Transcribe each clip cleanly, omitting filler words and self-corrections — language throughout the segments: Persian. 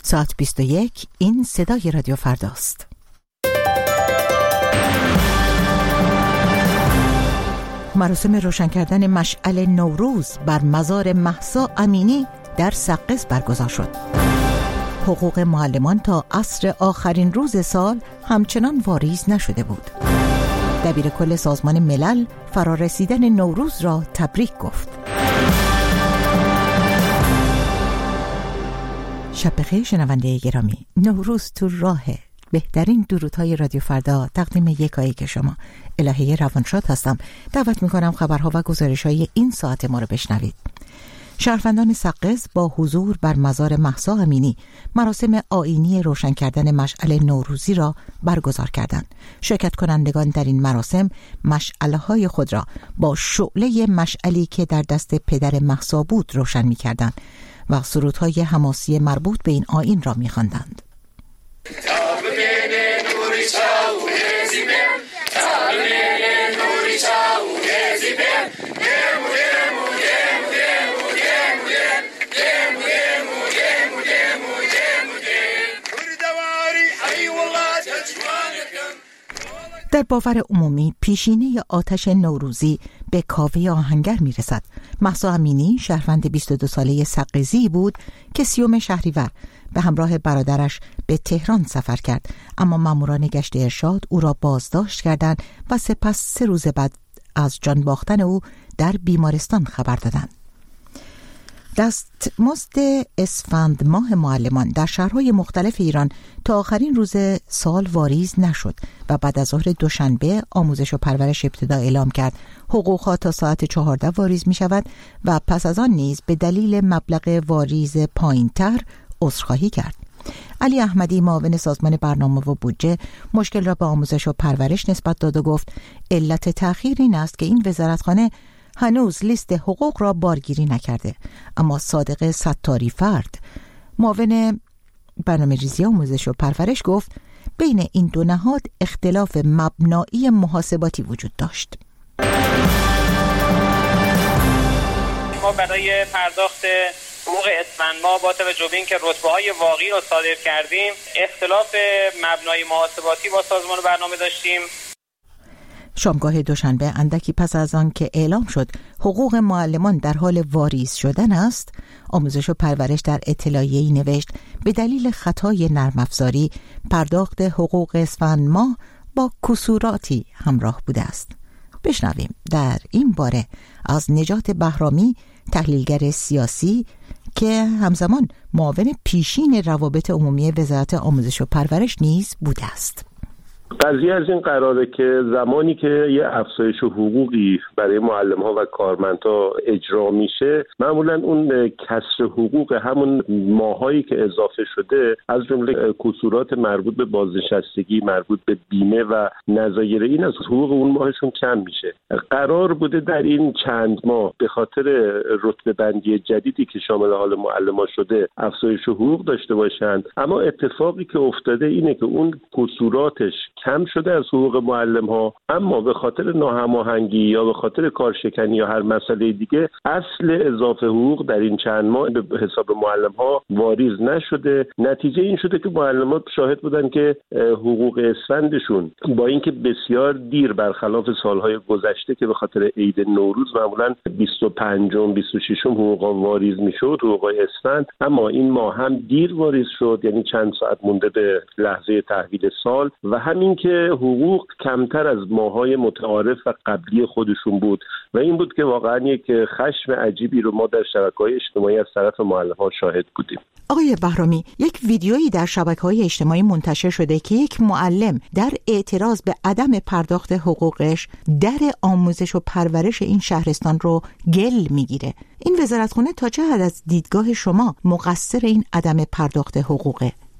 ساعت 21 این صدای رادیو فرداست. مراسم روشن کردن مشعل نوروز بر مزار مهسا امینی در سقز برگزار شد. حقوق معلمان تا عصر آخرین روز سال همچنان واریز نشده بود. دبیر کل سازمان ملل فرارسیدن نوروز را تبریک گفت. شب بخیر شنونده گرامی، نوروز تو راهه. بهترین درودهای رادیو فردا تقدیم یکایک شما. الهه روانشاد هستم. دعوت میکنم خبرها و گزارشهای این ساعت ما رو بشنوید. شهروندان سقز با حضور بر مزار مهسا امینی مراسم آیینی روشن کردن مشعل نوروزی را برگزار کردند. شرکت کنندگان در این مراسم مشعل‌های خود را با شعله مشعلی که در دست پدر مهسا بود روشن می‌کردند و سرودهای حماسی مربوط به این آیین را می‌خواندند. در باور عمومی پیشینه آتش نوروزی به کاوه آهنگر میرسد. مهسا امینی شهروند 22 ساله سقزی بود که 30 شهریور به همراه برادرش به تهران سفر کرد، اما ماموران گشت ارشاد او را بازداشت کردند و سپس 3 روز بعد از جان باختن او در بیمارستان خبر دادند. دستمزد اسفند ماه معلمان در شهرهای مختلف ایران تا آخرین روز سال واریز نشد و بعد از ظهر دوشنبه آموزش و پرورش ابتدا اعلام کرد حقوقها تا ساعت 14 واریز می شود و پس از آن نیز به دلیل مبلغ واریز پایین‌تر عذرخواهی کرد. علی احمدی معاون سازمان برنامه و بودجه مشکل را به آموزش و پرورش نسبت داد و گفت علت تأخیر این است که این وزارتخانه هنوز لیست حقوق را بارگیری نکرده. اما صادق ستاری فرد معاون برنامه‌ریزی آموزش و پرورش گفت بین این دو نهاد اختلاف مبنایی محاسباتی وجود داشت. ما برای پرداخت حقوق اسفند ماه با توجه به اینکه رتبه‌های واقعی را صادر کردیم اختلاف مبنای محاسباتی با سازمان برنامه داشتیم. شامگاه دوشنبه اندکی پس از آن که اعلام شد حقوق معلمان در حال واریز شدن است، آموزش و پرورش در اطلاعیه‌ای نوشت به دلیل خطای نرم افزاری پرداخت حقوق اسفند ماه با کسوراتی همراه بوده است. بشنویم در این باره از نجات بهرامی، تحلیلگر سیاسی که همزمان معاون پیشین روابط عمومی وزارت آموزش و پرورش نیز بوده است. قضیه از این قراره که زمانی که یه افزایش حقوقی برای معلم‌ها و کارمندها اجرا میشه، معمولاً اون کسر حقوق همون ماهایی که اضافه شده از جمله کسورات مربوط به بازنشستگی، مربوط به بیمه و نظایر این از حقوق اون ماهشون کم میشه. قرار بوده در این چند ماه به خاطر رتبه بندی جدیدی که شامل حال معلم‌ها شده افزایش حقوق داشته باشند، اما اتفاقی که افتاده اینه که اون کسوراتش کم شده از حقوق معلم‌ها، اما به خاطر ناهماهنگی یا به خاطر کارشکنی یا هر مسئله دیگه اصل اضافه حقوق در این چند ماه به حساب معلم‌ها واریز نشده. نتیجه این شده که معلم‌ها شاهد بودن که حقوق اسفندشون با اینکه بسیار دیر برخلاف سالهای گذشته که به خاطر عید نوروز معمولاً 25م 26م حقوقا واریز میشد، حقوق اسفند، اما این ماه هم دیر واریز شد، یعنی چند ساعت مونده به لحظه تحویل سال و همین که حقوق کمتر از ماهای متعارف و قبلی خودشون بود و این بود که واقعا یک خشم عجیبی رو ما در شبکه‌های اجتماعی از طرف معلم‌ها شاهد بودیم. آقای بهرامی، یک ویدیویی در شبکه‌های اجتماعی منتشر شده که یک معلم در اعتراض به عدم پرداخت حقوقش در آموزش و پرورش این شهرستان رو گل میگیره. این وزارتخانه تا چه حد از دیدگاه شما مقصر این عدم پرداخت حقوقه؟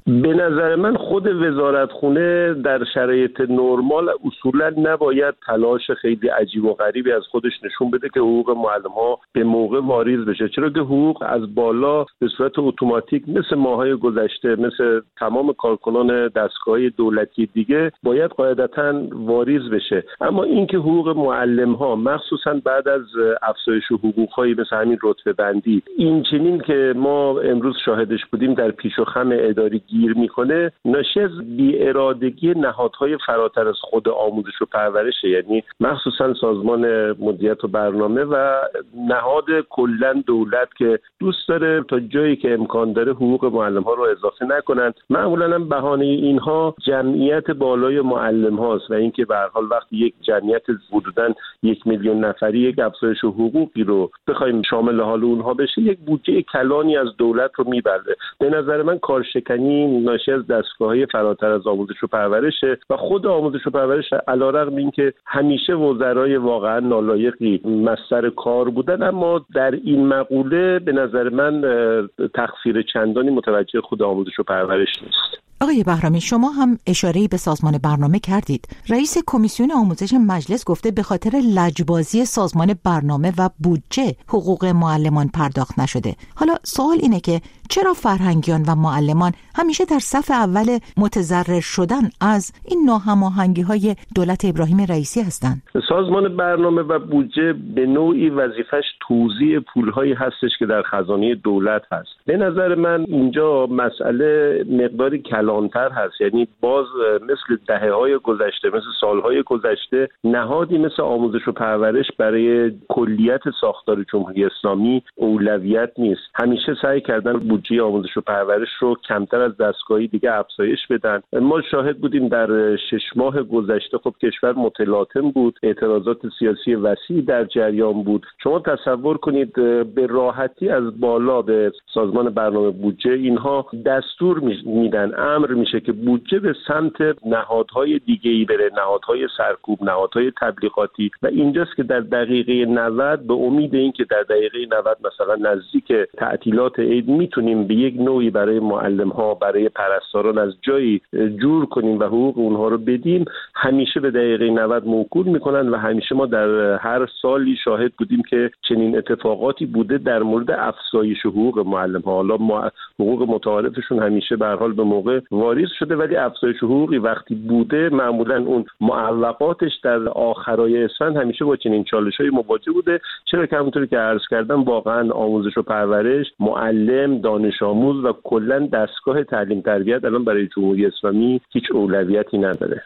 به نظر من خود وزارتخونه در شرایط نرمال اصولا نباید تلاش خیلی عجیب و غریبی از خودش نشون بده که حقوق معلم‌ها به موقع واریز بشه، چرا که حقوق از بالا به صورت اتوماتیک مثل ماهای گذشته، مثل تمام کارکنان دستگاه دولتی دیگه باید قاعدتاً واریز بشه. اما اینکه حقوق معلم‌ها مخصوصاً بعد از افزایش حقوق‌های مثل همین رتبه بندی این چنین که ما امروز شاهدش بودیم در پیش و خم اداری گیر میکنه، ناشی از بی‌ارادگی نهادهای فراتر از خود آموزش و پرورشه، یعنی مخصوصاً سازمان مدیریت و برنامه و نهاد کلاً دولت که دوست داره تا جایی که امکان داره حقوق معلم‌ها رو اضافه نکنن. معمولاً هم بهانه اینها جمعیت بالای معلم هاست و اینکه به هر حال وقتی یک جمعیت حدوداً 1 میلیون نفری یک افزایش حقوقی رو بخوایم شامل حال اونها بشه، یک بودجه کلانی از دولت رو میبره. به نظر من کارشکنی ناشی از دستگاه‌های فراتر از آموزش و پرورشه و خود آموزش و پرورش علیرغم اینکه همیشه وزرای واقعا نالایقی مصدر کار بودن، اما در این مقوله به نظر من تقصیر چندانی متوجه خود آموزش و پرورش نیست. آقای بهرامی، شما هم اشاره‌ای به سازمان برنامه کردید. رئیس کمیسیون آموزش مجلس گفته به خاطر لجبازی سازمان برنامه و بودجه حقوق معلمان پرداخت نشده. حالا سوال اینه که چرا فرهنگیان و معلمان همیشه در صف اول متضرر شدن از این ناهماهنگی‌های دولت ابراهیم رئیسی هستند؟ سازمان برنامه و بودجه به نوعی وظیفش توزیع پول‌هایی هستش که در خزانه دولت هست. به نظر من اینجا مسئله مقداری کلانتر هست، یعنی باز مثل دهه‌های گذشته، مثل سالهای گذشته، نهادی مثل آموزش و پرورش برای کلیت ساختار جمهوری اسلامی اولویت نیست. همیشه سعی کردن بودجه آموزش و پرورش رو کمتر از دستگاهی دیگه افزایش بدن. ما شاهد بودیم در 6 ماه گذشته خب کشور متلاطم بود، اعتراضات سیاسی وسیعی در جریان بود. شما تصور کنید به راحتی از بالا به سازمان برنامه بودجه اینها دستور میدن، امر میشه که بودجه به سمت نهادهای دیگه‌ای بره، نهادهای سرکوب، نهادهای تبلیغاتی، و اینجاست که در دقیقه 90 به امید اینکه در دقیقه 90 مثلا نزدیک تعطیلات عید میتونیم به یک نوعی برای معلم‌ها، برای پرستاران از جایی جور کنیم و حقوق اونها رو بدیم، همیشه به دقیقه 90 موکول میکنن و همیشه ما در هر سالی شاهد بودیم که چنین اتفاقاتی بوده در مورد افزایش حقوق معلم‌ها. حالا حقوق متعارفشون همیشه به هر حال به موقع واریز شده، ولی افزایش حقوقی وقتی بوده معمولا اون معلقاتش در آخرای اسفند همیشه با چنین چالش‌های مواجه بوده، چرا که همونطوری که عرض کردم واقعا آموزش و پرورش، معلم، دانش آموز و کلا دستگاه تعلیم تربیت الان برای جمهوری اسلامی هیچ اولویتی نداره.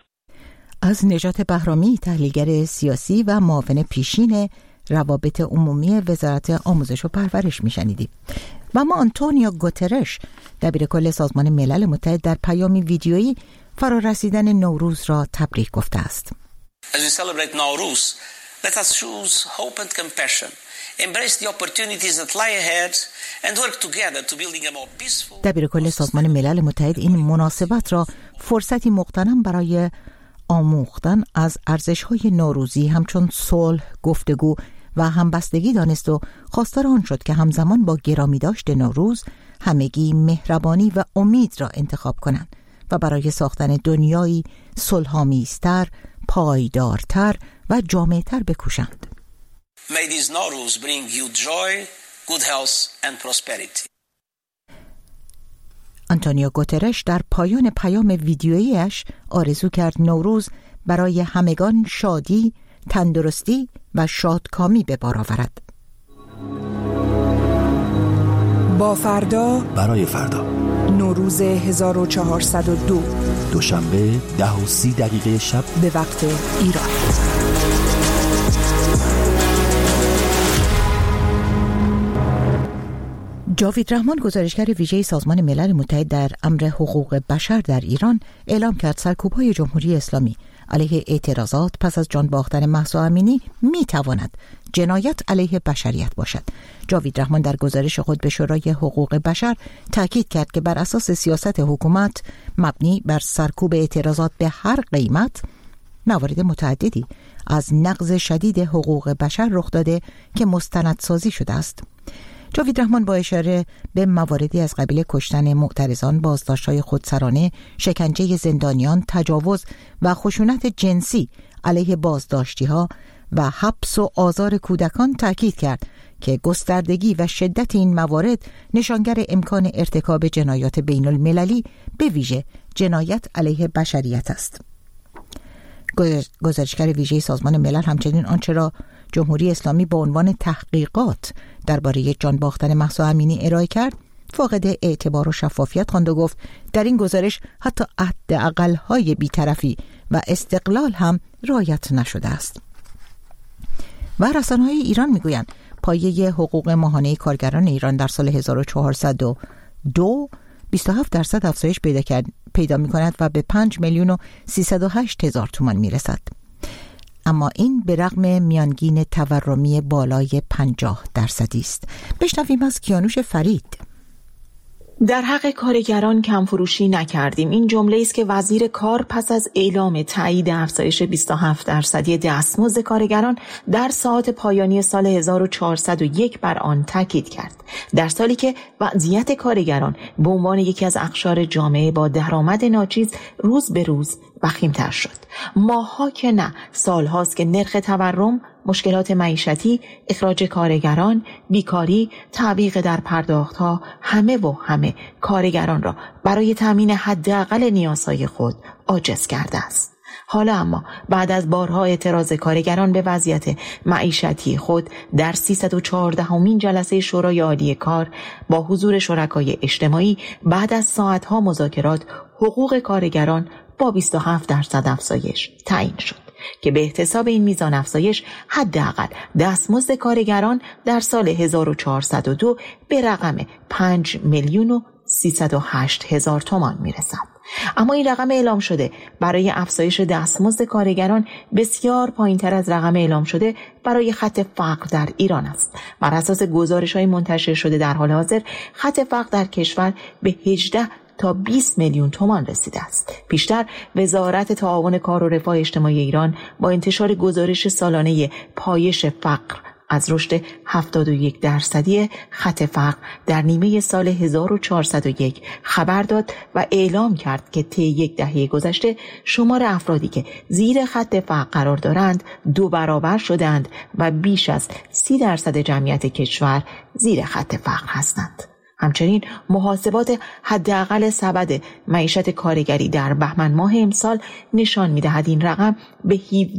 از نجات بهرامی، تحلیلگر سیاسی و معاون پیشین روابط عمومی وزارت آموزش و پرورش میشنیدیم. و اما آنتونیو گوترش، دبیرکل سازمان ملل متحد، در پیامی ویدیویی فرارسیدن نوروز را تبریک گفته است. As we celebrate Nowruz, let us choose hope and compassion, embrace the opportunities that lie ahead and work together to building a more peaceful. دبیرکل سازمان ملل متحد این مناسبت را فرصتی مغتنم برای آموختن از ارزش‌های نوروزی همچون صلح، گفتگو و همبستگی دانست و خواستار آن شد که همزمان با گرامی داشت نوروز همگی مهربانی و امید را انتخاب کنند و برای ساختن دنیایی صلح‌آمیزتر، پایدارتر و جامع‌تر بکوشند. May this Nowruz bring you joy, good health and prosperity. آنتونیو گوترش در پایان پیام ویدیویی‌اش آرزو کرد نوروز برای همگان شادی، تندرستی و شادکامی به بار آورد. با فردا برای فردا، نوروز 1402، دوشنبه 10:30 شب به وقت ایران. جاوید رحمان، گزارشگر ویژه سازمان ملل متحد در امر حقوق بشر در ایران، اعلام کرد سرکوب‌های جمهوری اسلامی علیه اعتراضات پس از جان باختن مهسا امینی می‌تواند جنایت علیه بشریت باشد. جاوید رحمان در گزارش خود به شورای حقوق بشر تاکید کرد که بر اساس سیاست حکومت مبنی بر سرکوب اعتراضات به هر قیمت، موارد متعددی از نقض شدید حقوق بشر رخ داده که مستندسازی شده است. جاوید رحمان با اشاره به مواردی از قبیل کشتن معترضان، بازداشت‌های خودسرانه، شکنجه زندانیان، تجاوز و خشونت جنسی علیه بازداشتی‌ها و حبس و آزار کودکان تاکید کرد که گستردگی و شدت این موارد نشانگر امکان ارتکاب جنایات بین المللی به ویژه جنایت علیه بشریت است. گزارشگر ویژه سازمان ملل همچنین آنچه را جمهوری اسلامی با عنوان تحقیقات درباره جان باختن مهسا امینی ارائه کرد فاقد اعتبار و شفافیت خواند و گفت در این گزارش حتی حداقل‌های بی‌طرفی و استقلال هم رعایت نشده است. و رسانه‌های ایران میگویند پایه حقوق ماهانه کارگران ایران در سال 1402 27% افزایش پیدا می‌کند و به 5,308,000 تومان میرسد. اما این به رغم میانگین تورمی بالای 50% است. بشنویم از کیانوش فرید. در حق کارگران کمفروشی نکردیم. این جمله است که وزیر کار پس از اعلام تایید افزایش 27% دستمزد کارگران در ساعات پایانی سال 1401 بر آن تاکید کرد. در سالی که وضعیت کارگران به عنوان یکی از اقشار جامعه با درآمد ناچیز روز به روز وخیم‌تر شد. ماه‌ها که نه، سال‌هاست که نرخ تورم، مشکلات معیشتی، اخراج کارگران، بیکاری، تعویق در پرداخت‌ها همه کارگران را برای تامین حداقل نیازهای خود عاجز کرده است. حالا اما بعد از بارها اعتراض کارگران به وضعیت معیشتی خود در 314مین جلسه شورای عالی کار با حضور شرکای اجتماعی بعد از ساعتها مذاکرات حقوق کارگران با 27% افزایش تعیین شد که به احتساب این میزان افزایش حداقل دستمزد کارگران در سال 1402 به رقم 5,308,000 تومان میرسد. اما این رقم اعلام شده برای افزایش دستمزد کارگران بسیار پایین‌تر از رقم اعلام شده برای خط فقر در ایران است. بر اساس گزارش‌های منتشر شده در حال حاضر خط فقر در کشور به 18 تا 20 میلیون تومان رسیده است. پیشتر وزارت تعاون کار و رفاه اجتماعی ایران با انتشار گزارش سالانه پایش فقر از رشد 71% خط فقر در نیمه سال 1401 خبر داد و اعلام کرد که طی یک دهه گذشته شمار افرادی که زیر خط فقر قرار دارند 2 برابر شدند و بیش از 30% جمعیت کشور زیر خط فقر هستند. همچنین محاسبات حداقل سبد معیشت کارگری در بهمن ماه امسال نشان می‌دهد این رقم به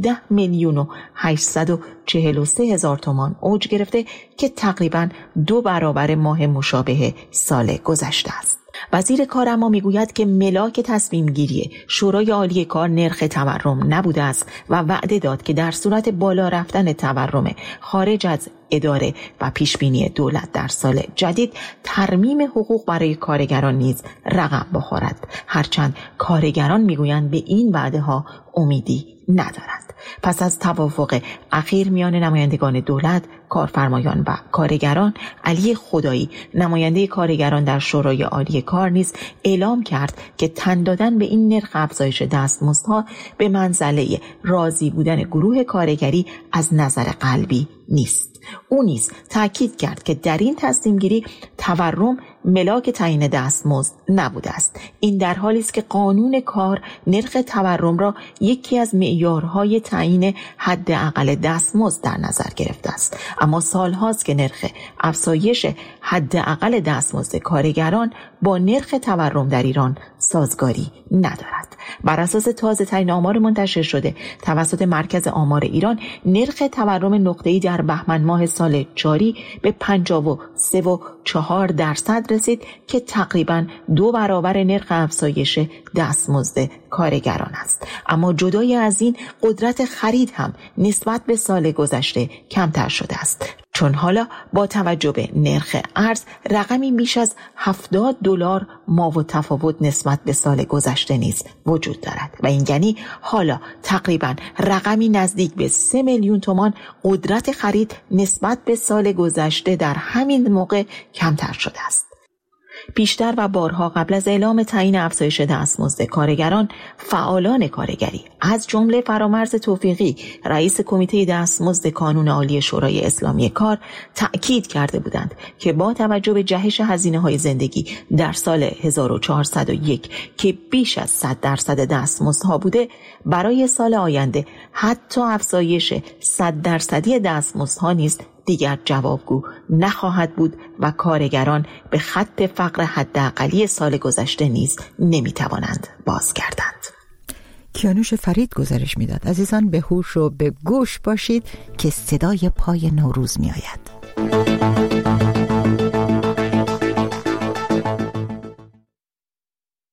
17,843,000 تومان اوج گرفته که تقریباً 2 برابر ماه مشابه سال گذشته است. وزیر کار اما میگوید که ملاک تصمیم گیری شورای عالی کار نرخ تورم نبوده است و وعده داد که در صورت بالا رفتن تورم خارج از اداره و پیشبینی دولت در سال جدید ترمیم حقوق برای کارگران نیز رقم بخورد، هرچند کارگران میگویند به این وعده ها امیدی ندارند. پس از توافق اخیر میان نمایندگان دولت، کارفرمایان و کارگران، علی خدایی نماینده کارگران در شورای عالی کار نیز اعلام کرد که تن دادن به این نرخ افزایش دستمزدها به منزله راضی بودن گروه کارگری از نظر قلبی نیست. او نیز تاکید کرد که در این تصمیم گیری تورم ملاک تعیین دستمزد نبوده است. این در حالی است که قانون کار نرخ تورم را یکی از معیارهای تعیین حداقل دستمزد در نظر گرفته است، اما سالهاست که نرخ افزایش حداقل دستمزد کارگران با نرخ تورم در ایران سازگاری ندارد. بر اساس تازه ترین آمار منتشر شده توسط مرکز آمار ایران، نرخ تورم نقطه‌ای در بهمن ماه سال جاری به 53.4% رسید که تقریباً 2 برابر نرخ افزایش دستمزد کارگران است. اما جدای از این، قدرت خرید هم نسبت به سال گذشته کمتر شده است، چون حالا با توجه به نرخ ارز رقمی بیش از $70 ماو تفاوت نسبت به سال گذشته نیز وجود دارد و این یعنی حالا تقریبا رقمی نزدیک به 3 میلیون تومان قدرت خرید نسبت به سال گذشته در همین موقع کمتر شده است. پیشتر و بارها قبل از اعلام تعیین افزایش دستمزد کارگران، فعالان کارگری از جمله فرامرز توفیقی رئیس کمیته دستمزد کانون عالی شورای اسلامی کار تأکید کرده بودند که با توجه به جهش هزینه‌های زندگی در سال 1401 که بیش از 100% دستمزدها بوده، برای سال آینده حتی افزایش 100% دستمزدها نیز دیگر جوابگو نخواهد بود و کارگران به خط فقر حداقلی سال گذشته نیز نمیتوانند بازگردند. کیانوش فرید گزارش میداد. عزیزان به هوش و به گوش باشید که صدای پای نوروز میآید.